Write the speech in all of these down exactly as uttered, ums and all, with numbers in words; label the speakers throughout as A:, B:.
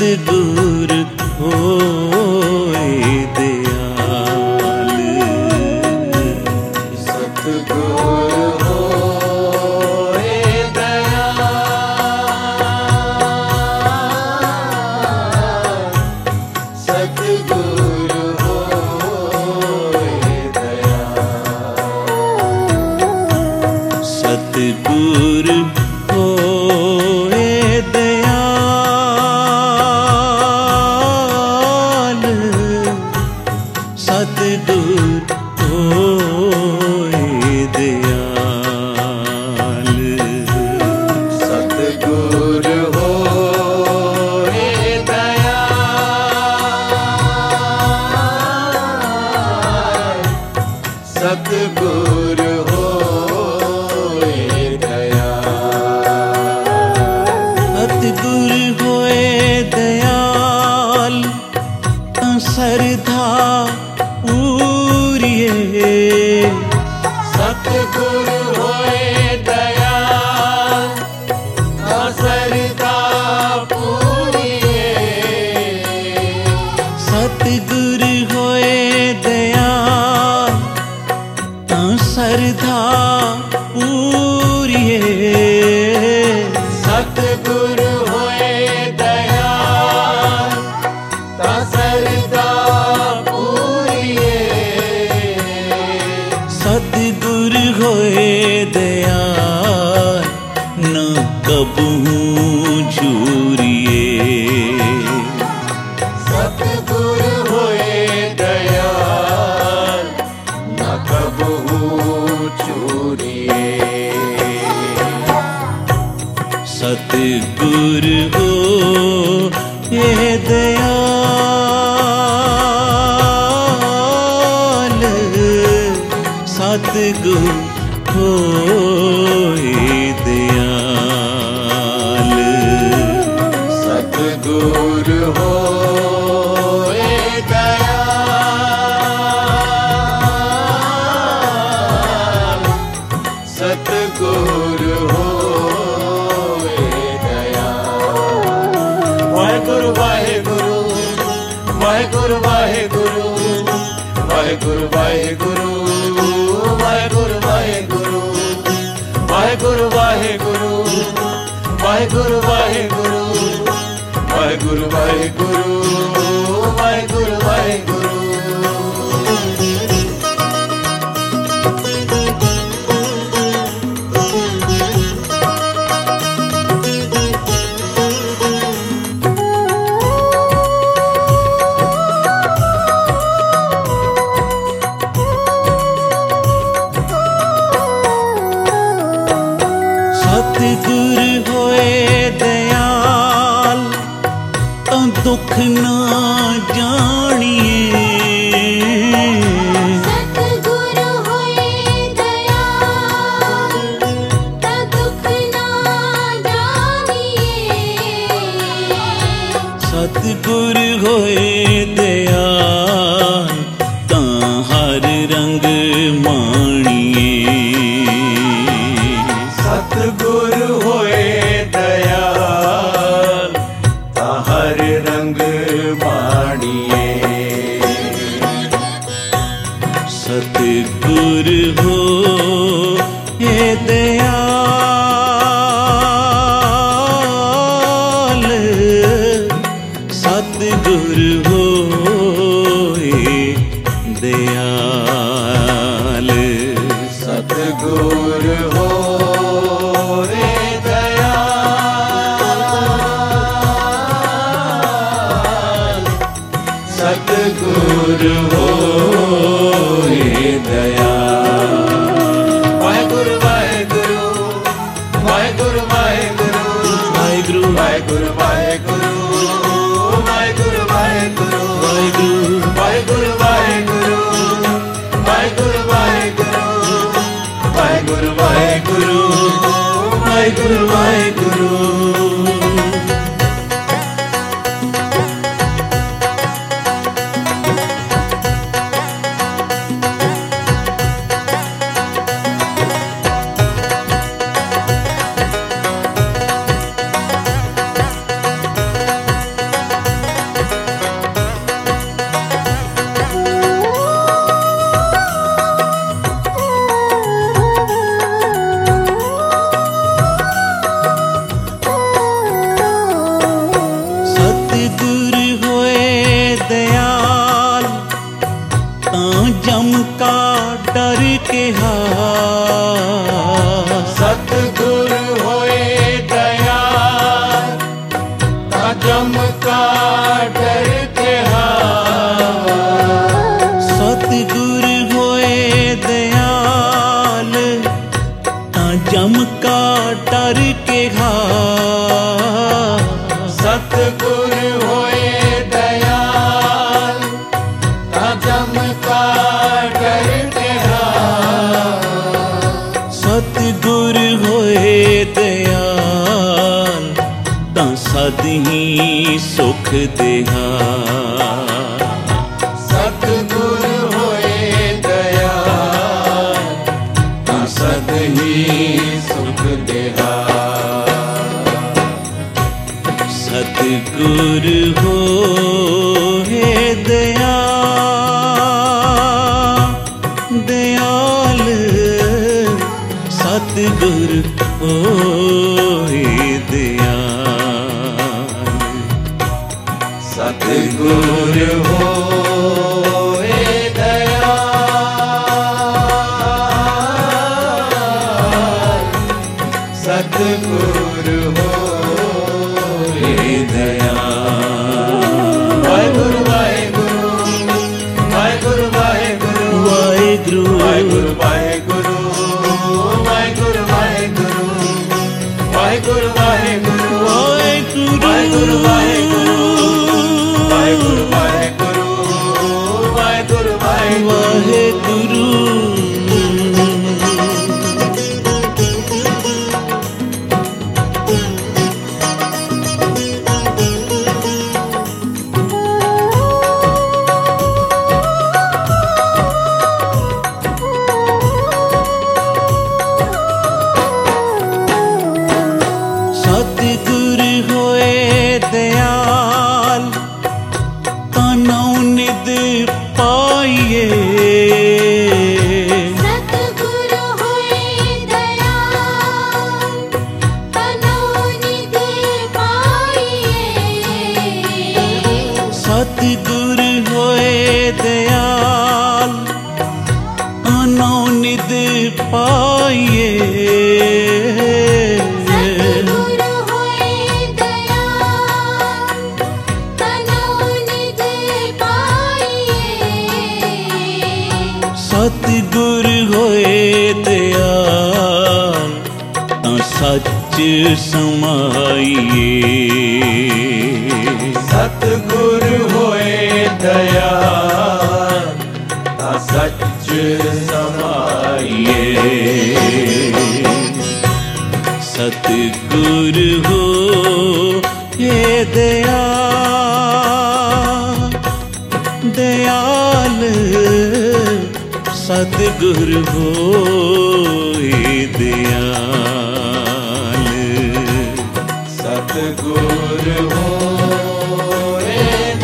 A: सतगुरु होए दयाल।
B: सतगुरु होए दयाल, सतगुरु होए दयाल।
A: सतगुरु होए दयाल, सतगुरु होए दयाल।
B: सतगुरु होए दयाल, सतगुरु होए दयाल।
A: सतगुरु होए दयाल, सरधा पूरिए।
B: सतगुरु होए दयाल, सरदा पूरिए।
A: सतगुरु होए दयाल, सरधा पूरिए।
B: सतगुरु होए दयाल, सरदा पूरिए।
A: सतगुरु होए दयाल, न कबहू झूरिए।
B: सतगुरु होए दयाल, न कबहू चूरिए।
A: सतगुरु होए दयाल, सतगुरु होए दयाल।
B: सतगुरु होए दयाल, सतगुरु होए दयाल। वाहेगुरु वाहेगुरु, वाहेगुरु वाहेगुरु, वाहेगुरु वाहेगुरु, वाहेगुरु वाहेगुरु, वाहेगुरु वाहेगुरु, वाहेगुरु वाहेगुरु, वाहेगुरु वाहेगुरु, वाहेगुरु वाहेगुरु।
A: सतगुरु होए दयाल, दुख ना जानिए।
C: सतगुरु होए दयाल, दुख ना जानिए।
A: सतगुरु होए दयाल, तां हर रंग माणिए।
B: सतगुरु होए दयाल, हर रंग माणिए।
A: सतगुरु होए दयाल, सतगुरु होए दयाल।
B: सतगुरु होए दयाल, सतगुरु होए दयाल। वाहेगुरु वाहेगुरु, वाहेगुरु वाहेगुरु,
A: वाहेगुरु
B: वाहेगुरु वाहेगुरु, वाहेगुरु वाहेगुरु,
A: वाहेगुरु
B: वाहेगुरु वाहेगुरु, वाहेगुरु वाहेगुरु, वाहेगुरु वाहेगुरु, वाहेगुरु वाहेगुरु।
A: का डर के घात,
B: सतगुर होए दयाल ता जम का डर के घात।
A: सतगुर होए दयाल तां सद ही सुख देहा।
B: सतगुर होए दयाल तां सद ही सुख देहा।
A: सतगुर होए दयाल दयाल, सतगुर होए दयाल।
B: सतगुर होए दयाल, सतगुर होए दयाल। वाहेगुरु वाहेगुरु वाहेगुरु वाहेगुरु
A: वाहेगुरु
B: वाहेगुरु वाहेगुरु वाहेगुरु वाहेगुरु वाहेगुरु वाहेगुरु वाहेगुरु वाहेगुरु वाहेगुरु वाहेगुरु वाहेगुरु वाहेगुरु।
A: सतगुर होए दयाल तानौ निद पाइए।
C: सतगुर होए दयाल तनौ निध पाइए।
A: सतगुर होए दयाल तानौ निद पाइए।
C: सतगुर होए दयाल तनौ निध पाइए।
A: सतगुर होए दयाल तां सच समाइए।
B: सतगुर होए दयाल ता सच समाइए।
A: सतगुर होए दयाल दयाल, सतगुर होए दयाल।
B: सतगुर होए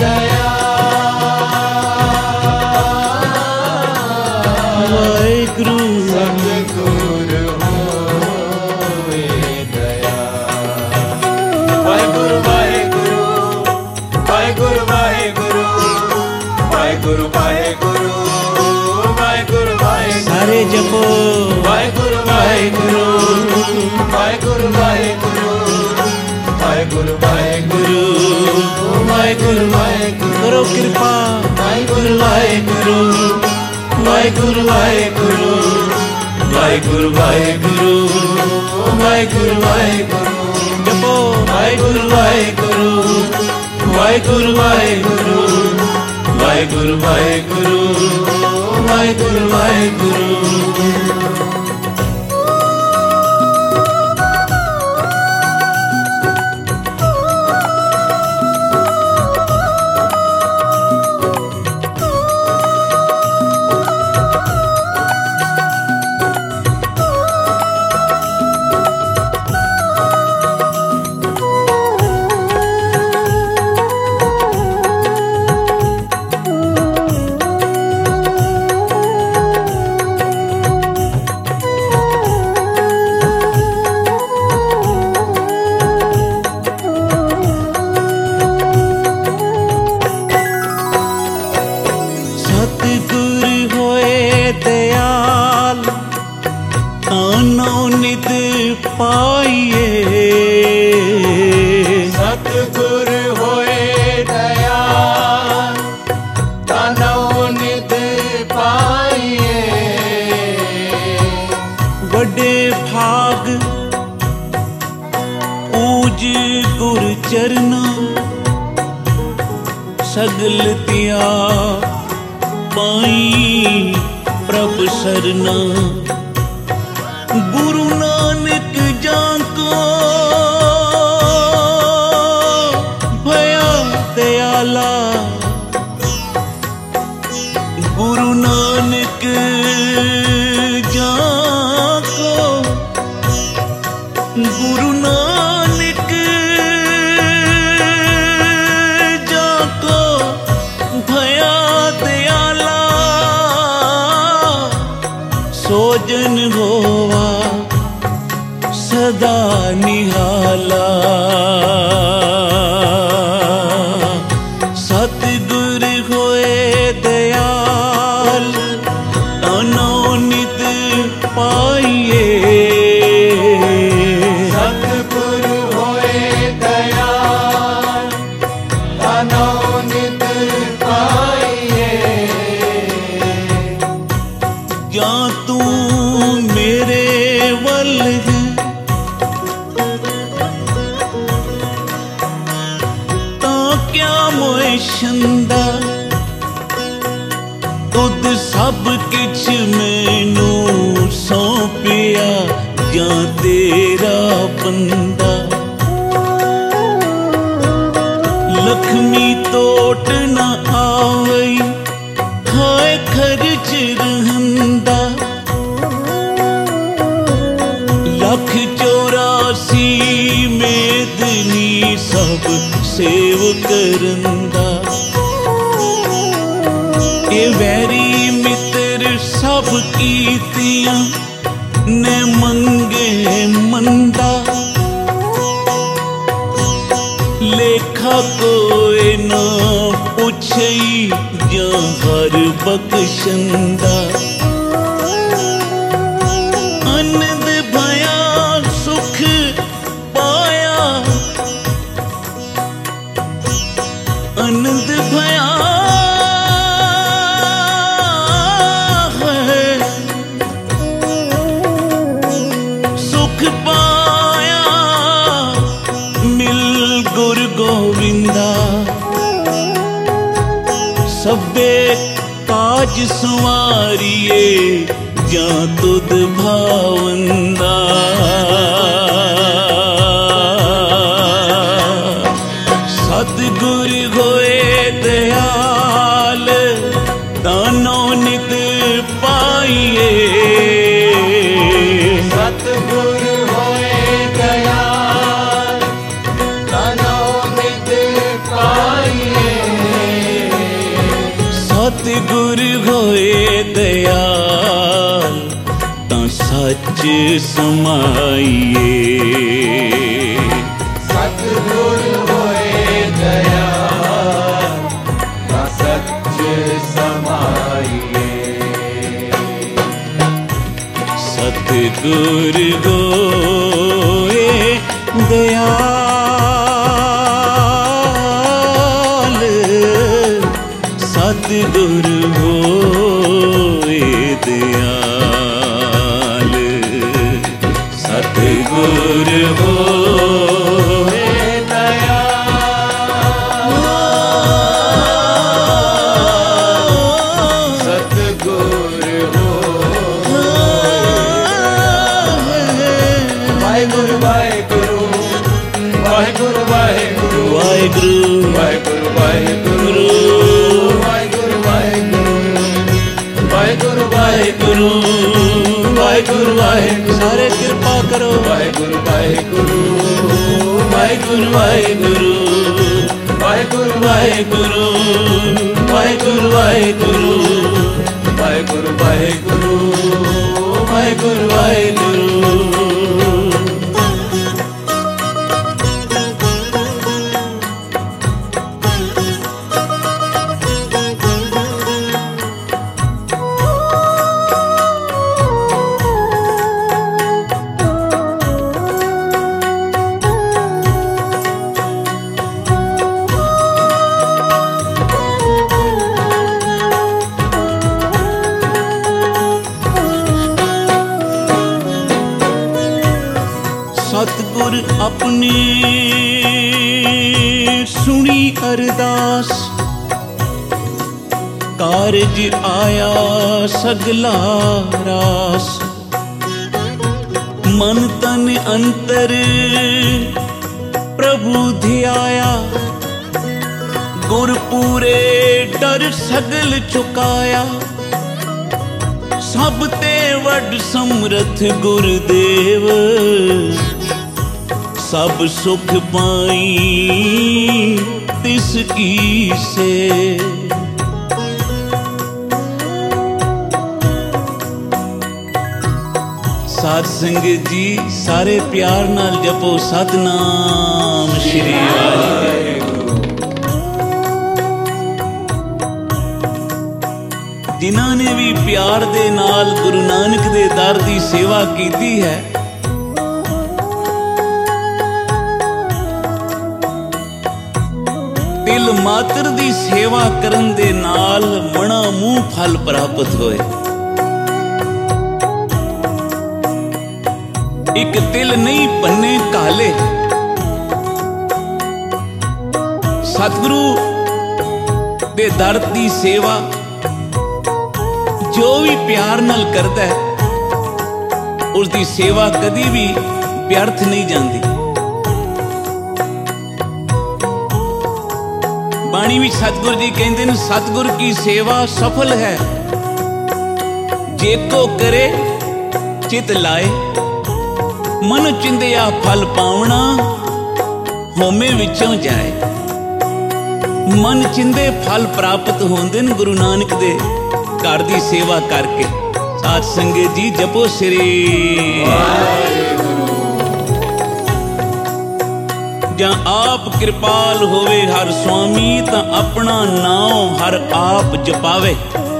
B: दयाल,
A: वाहेगुरु
B: सतगुर होए दयाल। वाहेगुरु वाहेगुरु वाहेगुरु वाहेगुरु वाहेगुरु वाहेगुरु वाहेगुरु वाहेगुरु।
A: सारे जपो
B: वाहेगुरु वाहेगुरु वाहेगुरु वाहेगुरु वाहेगुरु वाहेगुरु वाहेगुरु वाहेगुरु।
A: करो कृपा
B: वाहेगुरु वाहेगुरु वाहेगुरु वाहेगुरु वाहेगुरु वाहेगुरु वाहेगुरु वाहेगुरु।
A: जपो
B: वाहेगुरु वाहेगुरु वाहेगुरु वाहेगुरु वाहेगुरु वाहेगुरु वाहेगुरु वाहेगुरु।
A: मुझ गुर चरना सगल त्याग पाई प्रभ सरना। गुरु नानक जाको भया दयाला। गुरु नानक जाको गुरु नानक जाको भया दयाला। सोजन होवा सदा निहाला। सतगुर होए दयाल तानो नित पाइए।
B: सतगुर होए दयाल तानो नित पाइए।
A: या तू मेरे वल है ता क्या मोए शंदा। तुद सब किछ मैनू सौंपिया या तेरा बंदा। लक्ष्मी तोट न आवई हाय खर्च रहंदा। लख चौरासी मेदनी सब सेव करंदा। ये वैरी मित्र सब कीतियां ने मंगे मंदा। लेखा कोई ना पुछई या हर बख्शंदा। आनंद भया सुख पाया आनंद भया है सुख पाया मिल गुर गोविंदा। सबे काज संवारिए या तुद भावंदा। सतगुर होए दयाल तानो नित पाइए।
B: सतगुर होए दयाल तानो नित पाइए।
A: सतगुर होए दयाल तां सच समाइए।
B: सतगुर होए दयाल तां सच समाइए।
A: सतगुर होए दयाल सतगुर होए दयाल। सतगुर होए
B: सतगुर हो वाहिगुरु वाहिगुरु वाहिगुरु वाहिगुरु
A: वाहिगुरु
B: वाहिगुरु वाहिगुरु वाहिगुरु वाहिगुरु वाहिगुरु
A: वाहिगुरु वाहिगुरु सारे कृपा करो।
B: वाहिगुरु वाहिगुरु
A: वाहिगुरु वाहिगुरु
B: वाहिगुरु
A: वाहिगुरु वाहिगुरु वाहिगुरु
B: वाहिगुरु वाहिगुरु
A: वाहिगुरु वाहिगुरु। सतगुर अपने सुनी अरदास, कारज आया सगला रास। मन तन अंतर प्रभु ध्याया, गुरपूरे डर सगल चुकाया। सब ते वड समरथ गुरुदेव, सब सुख पाई तिसकी से। साध संगत जी सारे प्यार नाल जपो सतनाम श्री वाहिगुरू। जिन्हां ने भी प्यार दे नाल गुरु नानक दे दर दी सेवा कीती है, तिल मात्र दी सेवा करन दे नाल मणा मूंह फल प्राप्त होए। एक तिल नहीं पन्ने काले। सतगुरु दे दर दी सेवा जो भी प्यार नाल करता है, उसकी सेवा कदी भी व्यर्थ नहीं जाती। बाणी विच सतगुरु जी कहते हैं, सतगुर की सेवा सफल है, जे को करे चित लाए। मन चिंदिया फल पावना, होमे विचों जाए। मन चिंदे फल प्राप्त होंदे न गुरु नानक दे घर दी सेवा करके। साध संगत जी जपो श्री जां आप कृपाल होवे हर स्वामी, तां अपना नाम हर आप जपावे।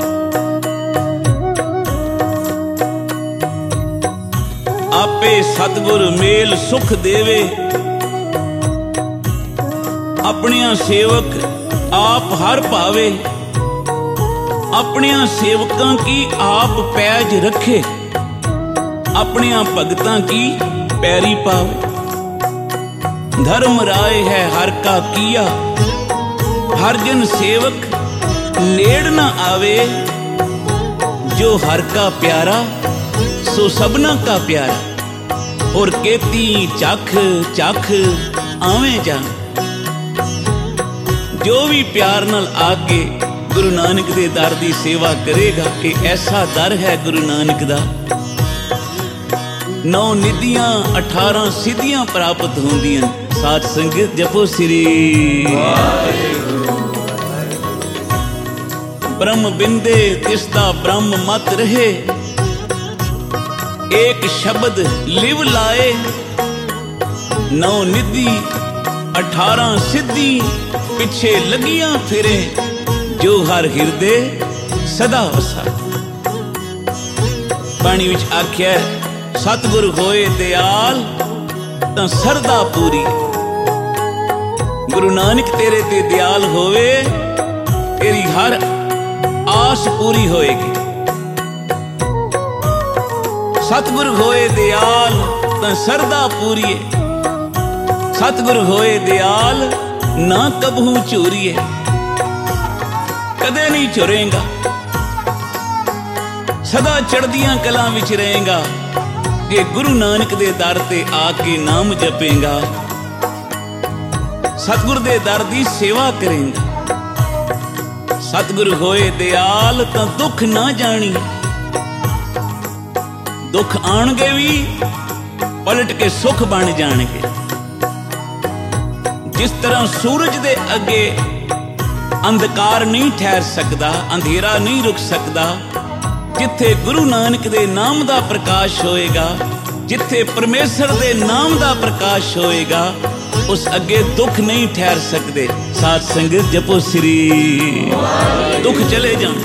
A: आपे सतगुर मेल सुख देवे, अपनिया सेवक आप हर पावे। अपनिया सेवकां की आप पैज रखे, अपनिया भगतां की पैरी पावे। धर्म राय है हर का किया, हर जन सेवक नेड़ न आवे। जो हर का प्यारा सो सबना का प्यारा, और केती चख चख आवे जा। जो भी प्यार नाल आके गुरु नानक दे दर दी सेवा करेगा, कि ऐसा दर है गुरु नानक दा। नौ निधियां अठारह सिद्धियां प्राप्त होंदियां। साध संगत जपो श्री ब्रह्म बिंदे तिसदा ब्रह्म मत रहे। एक शब्द लिव लाए, नौ निधि अठारह सिद्धि पिछे लगियां फिरे। जो हर हिरदे सदा वसा। बाणी विच आख्या, सतगुर होए दयाल तां सरदा पूरी। गुरु नानक तेरे ते दयाल होवे, तेरी हर आस पूरी होएगी। सतगुर होए दयाल तां सरदा पूरीए। सतगुर होए दयाल ना कबहू चोरीए। कदे नहीं चुरेगा, सदा चढ़दियां कलां विच रहेगा। जे गुरु नानक दे दर ते आके नाम जपेगा, सतगुर दे दर दी सेवा करेगा। सतगुर होए दयाल तां दुख ना जानी। दुख आणगे भी पलट के सुख बन जाणगे। जिस तरह सूरज दे अगे अंधकार नहीं ठहर सकता, अंधेरा नहीं रुक सकता, जिथे गुरु नानक दे नाम दा प्रकाश होएगा, जिथे परमेश्वर दे नाम दा प्रकाश होएगा, उस अगे दुख नहीं ठहर सकते। साध संगत जपो श्री दुख चले जान।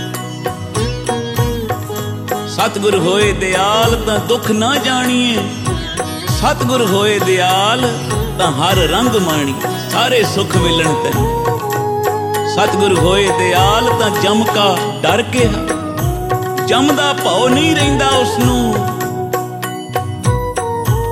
A: सतगुर होए दयाल तां दुख ना जानिए। सतगुर होए दयाल तां हर रंग माणी। सारे सुख मिलन तैनूं। सतगुर होए दयाल तां जम का डर के जम दा भाव नहीं रहिंदा उसनूं।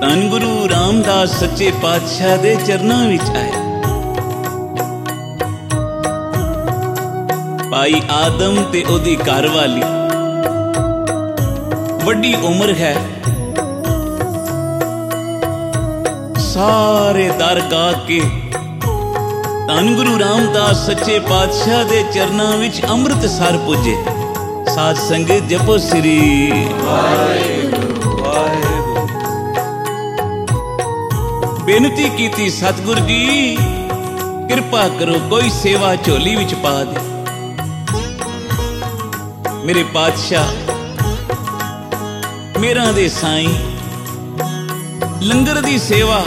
A: ਧੰਨ ਗੁਰੂ ਰਾਮਦਾਸ ਸੱਚੇ ਪਾਤਸ਼ਾਹ ਦੇ ਚਰਨਾਂ ਵਿੱਚ ਆਇਆ। ਭਾਈ ਆਦਮ ਤੇ ਉਹਦੀ ਘਰਵਾਲੀ, ਵੱਡੀ ਉਮਰ ਹੈ, ਸਾਰੇ ਦਰ ਗਾ ਕੇ ਧੰਨ ਗੁਰੂ ਰਾਮਦਾਸ ਸੱਚੇ ਪਾਤਸ਼ਾਹ ਦੇ ਚਰਨਾਂ ਵਿੱਚ ਅੰਮ੍ਰਿਤਸਰ ਪੁੱਜੇ। ਸਾਧ ਸੰਗਤ ਜਪੋ ਸ੍ਰੀ ਵਾਹਿਗੁਰੂ ਵਾਹਿਗੁਰੂ। ਬੇਨਤੀ ਕੀਤੀ, ਸਤਿਗੁਰ ਜੀ ਕਿਰਪਾ ਕਰੋ, ਕੋਈ ਸੇਵਾ ਝੋਲੀ ਵਿੱਚ ਪਾ ਦੇ। ਮੇਰੇ ਪਾਤਸ਼ਾਹ, ਮੇਰਾ ਦੇ ਸਾਈਂ, ਲੰਗਰ ਦੀ ਸੇਵਾ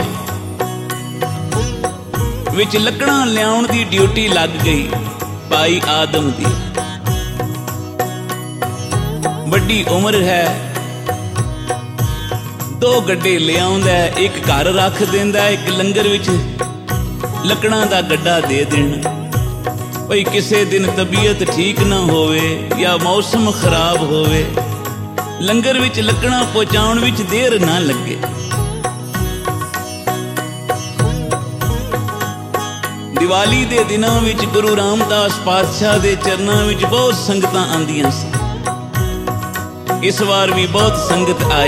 A: ਵਿੱਚ ਲੱਕੜਾਂ ਲਿਆਉਣ ਦੀ ਡਿਊਟੀ ਲੱਗ ਗਈ ਭਾਈ ਆਦਮ ਦੀ। ਵੱਡੀ ਉਮਰ ਹੈ, ਦੋ ਗੱਡੇ ਲਿਆਉਂਦਾ, ਇੱਕ ਘਰ ਰੱਖ ਦਿੰਦਾ, ਇੱਕ ਲੰਗਰ ਵਿੱਚ ਲੱਕੜਾਂ ਦਾ ਗੱਡਾ ਦੇ ਦੇਣਾ। ਭਈ ਕਿਸੇ ਦਿਨ ਤਬੀਅਤ ਠੀਕ ਨਾ ਹੋਵੇ ਜਾਂ ਮੌਸਮ ਖਰਾਬ ਹੋਵੇ, ਲੰਗਰ ਵਿੱਚ ਲੱਕੜਾਂ ਪਹੁੰਚਾਉਣ ਵਿੱਚ ਦੇਰ ਨਾ ਲੱਗੇ। ਦੀਵਾਲੀ ਦੇ ਦਿਨਾਂ ਵਿੱਚ ਗੁਰੂ ਰਾਮਦਾਸ ਪਾਤਸ਼ਾਹ ਦੇ ਚਰਨਾਂ ਵਿੱਚ ਬਹੁਤ ਸੰਗਤਾਂ ਆਉਂਦੀਆਂ ਸਨ। ਇਸ ਵਾਰ ਵੀ ਬਹੁਤ ਸੰਗਤ ਆਈ।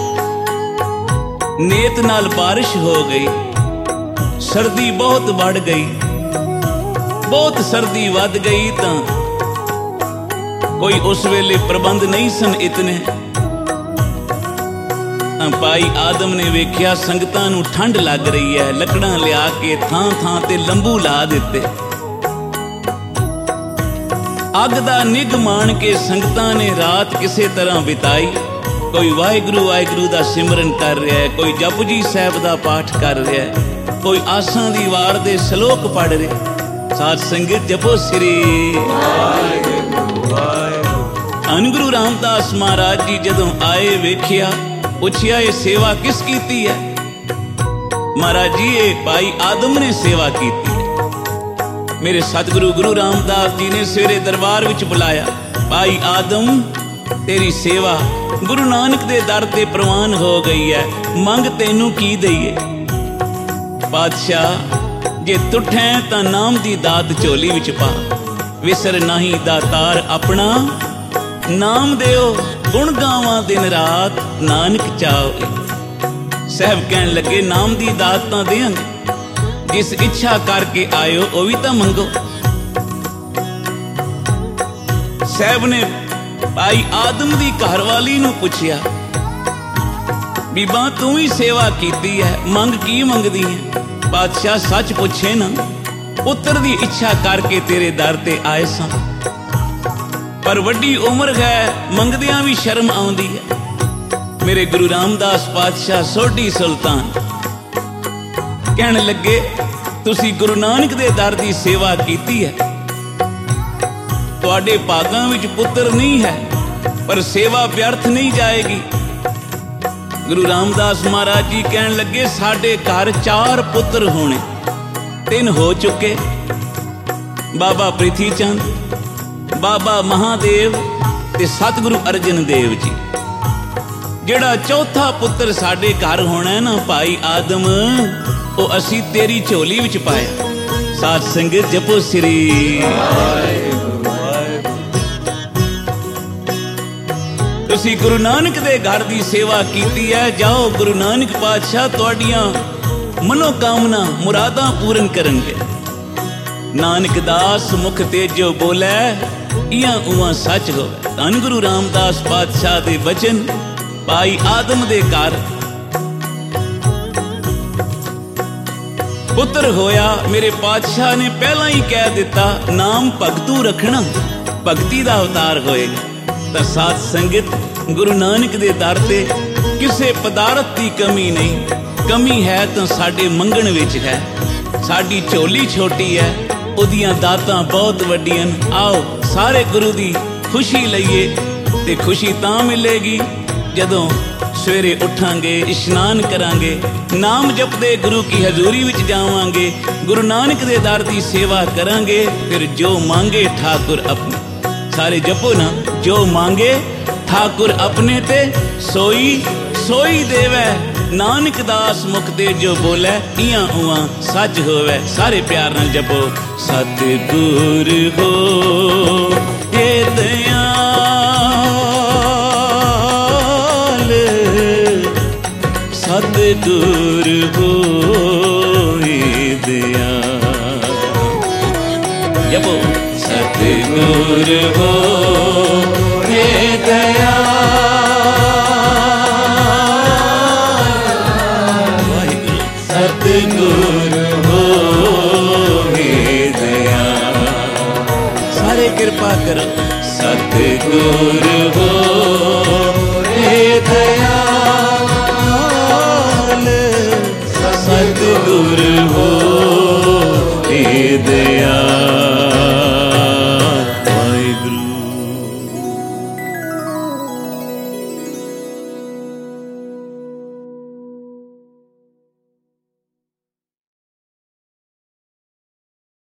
A: ਨੇਤ ਨਾਲ ਬਾਰਿਸ਼ ਹੋ ਗਈ, ਸਰਦੀ ਬਹੁਤ ਵੱਧ ਗਈ। ਬਹੁਤ ਸਰਦੀ ਵੱਧ ਗਈ ਤਾਂ ਕੋਈ ਉਸ ਵੇਲੇ ਪ੍ਰਬੰਧ ਨਹੀਂ ਸਨ ਇਤਨੇ। ਤਾਂ ਭਾਈ ਆਦਮ ਨੇ ਵੇਖਿਆ ਸੰਗਤਾਂ ਨੂੰ ਠੰਡ ਲੱਗ ਰਹੀ ਹੈ, ਲੱਕੜਾਂ ਲਿਆ ਕੇ ਥਾਂ ਥਾਂ ਤੇ ਲੰਬੂ ਲਾ ਦਿੱਤੇ। ਅੱਗ ਦਾ ਨਿੱਘ ਮਾਣ ਕੇ ਸੰਗਤਾਂ ਨੇ ਰਾਤ ਕਿਸੇ ਤਰ੍ਹਾਂ ਬਿਤਾਈ। ਕੋਈ ਵਾਹਿਗੁਰੂ ਵਾਹਿਗੁਰੂ ਦਾ ਸਿਮਰਨ ਕਰ ਰਿਹਾ ਹੈ, ਕੋਈ ਜਪਜੀ ਸਾਹਿਬ ਦਾ ਪਾਠ ਕਰ ਰਿਹਾ ਹੈ, ਕੋਈ ਆਸਾਂ ਦੀ ਵਾਰ ਦੇ ਸ਼ਲੋਕ ਪੜ੍ਹ ਰਿਹਾ। ਸਾਧ ਸੰਗਤ ਜਪੋ ਸ੍ਰੀ ਵਾਹਿਗੁਰੂ ਵਾਹਿਗੁਰੂ। ਧੰਨ ਗੁਰੂ ਰਾਮਦਾਸ ਮਹਾਰਾਜ ਜੀ ਜਦੋਂ ਆਏ, ਵੇਖਿਆ, ਪੁੱਛਿਆ ਇਹ ਸੇਵਾ ਕਿਸ ਕੀਤੀ ਹੈ? ਮਹਾਰਾਜ ਜੀ ਇਹ ਭਾਈ ਆਦਮ ਨੇ ਸੇਵਾ ਕੀਤੀ ਹੈ। ਮੇਰੇ ਸਤਿਗੁਰੂ ਗੁਰੂ ਰਾਮਦਾਸ ਜੀ ਨੇ ਸਵੇਰੇ ਦਰਬਾਰ ਵਿੱਚ ਬੁਲਾਇਆ। ਭਾਈ ਆਦਮ, ਤੇਰੀ ਸੇਵਾ ਗੁਰੂ ਨਾਨਕ ਦੇ ਦਰ ਤੇ ਪ੍ਰਵਾਨ ਹੋ ਗਈ ਹੈ, ਮੰਗ ਤੈਨੂੰ ਕੀ ਦਈਏ? ਪਾਤਸ਼ਾਹ, ਜੇ ਤੁਠੈਂ ਤਾਂ ਨਾਮ ਦੀ ਦਾਤ ਝੋਲੀ ਵਿੱਚ ਪਾ, ਵਿਸਰ ਨਹੀਂ ਦਾਤਾਰ ਆਪਣਾ, ਨਾਮ ਦਿਓ ਗੁਣ ਗਾਵਾਂ ਦਿਨ ਰਾਤ, ਨਾਨਕ ਚਾਹੇ। ਸਾਹਿਬ ਕਹਿਣ ਲੱਗੇ, ਨਾਮ ਦੀ ਦਾਤ ਤਾਂ ਦੇਾਂਗੇ, ਜਿਸ ਇੱਛਾ ਕਰਕੇ ਆਇਓ ਉਹ ਵੀ ਤਾਂ ਮੰਗੋ। ਸਾਹਿਬ ਨੇ ਭਾਈ ਆਦਮ ਦੀ ਘਰਵਾਲੀ ਨੂੰ ਪੁੱਛਿਆ, ਬੀਬਾ ਤੂੰ ਵੀ ਸੇਵਾ ਕੀਤੀ ਹੈ, ਮੰਗ ਕੀ ਮੰਗਦੀ ਹੈ? ਬਾਦਸ਼ਾਹ ਸੱਚ ਪੁੱਛੇ ਨਾ, ਪੁੱਤਰ ਦੀ ਇੱਛਾ ਕਰਕੇ ਤੇਰੇ ਦਰ ਤੇ ਆਏ ਸਾਂ, ਪਰ ਵੱਡੀ ਉਮਰ ਹੈ, ਮੰਗਦਿਆਂ ਵੀ ਸ਼ਰਮ ਆਉਂਦੀ ਹੈ। ਮੇਰੇ ਗੁਰੂ ਰਾਮਦਾਸ ਪਾਤਸ਼ਾਹ ਸੋਢੀ ਸੁਲਤਾਨ ਕਹਿਣ ਲੱਗੇ, ਤੁਸੀਂ ਗੁਰੂ ਨਾਨਕ ਦੇ ਦਰ ਦੀ ਸੇਵਾ ਕੀਤੀ ਹੈ, ਤੁਹਾਡੇ ਭਾਗਾਂ ਵਿੱਚ ਪੁੱਤਰ ਨਹੀਂ ਹੈ, ਪਰ ਸੇਵਾ ਵਿਅਰਥ ਨਹੀਂ ਜਾਏਗੀ। ਗੁਰੂ ਰਾਮਦਾਸ ਮਹਾਰਾਜ ਜੀ ਕਹਿਣ ਲੱਗੇ, ਸਾਡੇ ਘਰ ਚਾਰ ਪੁੱਤਰ ਹੋਣੇ, ਤਿੰਨ ਹੋ ਚੁੱਕੇ, ਬਾਬਾ ਪ੍ਰਿਥੀ ਚੰਦ, ਬਾਬਾ ਮਹਾਦੇਵ ਤੇ ਸਤਿਗੁਰੂ ਅਰਜਨ ਦੇਵ ਜੀ। ਜਿਹੜਾ ਚੌਥਾ ਪੁੱਤਰ ਸਾਡੇ ਘਰ ਹੋਣਾ ਨਾ ਭਾਈ ਆਦਮ, ਉਹ ਅਸੀਂ ਤੇਰੀ ਝੋਲੀ ਵਿੱਚ ਪਾਇਆ। ਸਾਧ ਸੰਗਤ ਜਪੋ ਸ੍ਰੀ ਵਾਹਿਗੁਰੂ ਵਾਹਿਗੁਰੂ। ਤੁਸੀਂ ਗੁਰੂ ਨਾਨਕ ਦੇ ਘਰ ਦੀ ਸੇਵਾ ਕੀਤੀ ਹੈ, ਜਾਓ ਗੁਰੂ ਨਾਨਕ ਪਾਤਸ਼ਾਹ ਤੁਹਾਡੀਆਂ ਮਨੋਕਾਮਨਾ ਮੁਰਾਦਾਂ ਪੂਰਨ ਕਰਨਗੇ। ਨਾਨਕ ਦਾਸ ਮੁਖ ਤੇਜੋ ਬੋਲੇ, ਇਆਂ ਉਆਂ ਸੱਚ ਹੋਵੇ। ਧੰਨ ਗੁਰੂ ਰਾਮਦਾਸ ਪਾਤਸ਼ਾਹ ਦੇ ਬਚਨ ਭਾਈ ਆਦਮ ਦੇ ਘਰ ਪੁੱਤਰ ਹੋਇਆ। ਮੇਰੇ ਪਾਤਸ਼ਾਹ ਨੇ ਪਹਿਲਾਂ ਹੀ ਕਹਿ ਦਿੱਤਾ, ਨਾਮ ਭਗਤੂ ਰੱਖਣਾ, ਭਗਤੀ ਦਾ ਅਵਤਾਰ ਹੋਏਗਾ। ਤਾਂ ਸਾਧ ਸੰਗਤ ਗੁਰੂ ਨਾਨਕ ਦੇ ਦਰ ਤੇ ਕਿਸੇ ਪਦਾਰਥ ਦੀ ਕਮੀ ਨਹੀਂ, ਕਮੀ ਹੈ ਤਾਂ ਸਾਡੇ ਮੰਗਣ ਵਿੱਚ ਹੈ। ਸਾਡੀ ਝੋਲੀ ਛੋਟੀ ਹੈ, ਉਹਦੀਆਂ ਦਾਤਾਂ ਬਹੁਤ ਵੱਡੀਆਂ। ਆਓ ਸਾਰੇ ਗੁਰੂ ਦੀ ਖੁਸ਼ੀ ਲਈਏ, ਤੇ ਖੁਸ਼ੀ ਤਾਂ ਮਿਲੇਗੀ ਜਦੋਂ ਸਵੇਰੇ ਉੱਠਾਂਗੇ, ਇਸ਼ਨਾਨ ਕਰਾਂਗੇ, ਨਾਮ ਜਪਦੇ ਗੁਰੂ ਕੀ ਹਜ਼ੂਰੀ ਵਿੱਚ ਜਾਵਾਂਗੇ, ਗੁਰੂ ਨਾਨਕ ਦੇ ਦਰ ਦੀ ਸੇਵਾ ਕਰਾਂਗੇ। ਫਿਰ ਜੋ ਮੰਗੇ ਠਾਕੁਰ ਆਪਣੇ, ਸਾਰੇ ਜਪੋ ਨਾ, ਜੋ ਮੰਗੇ ਠਾਕੁਰ ਆਪਣੇ ਤੇ ਸੋਈ ਸੋਈ ਦੇਵੈ, नानक दास मुख ते जो बोले इयां उआं सच होवे। सारे प्यार नाल जपो सतगुर हो हे दयाल, सतगुर हो हे दयाल। जपो सतगुर हो हे दयाल, सतगुर हो हे दयाल। सारे कृपा करो सतगुर हो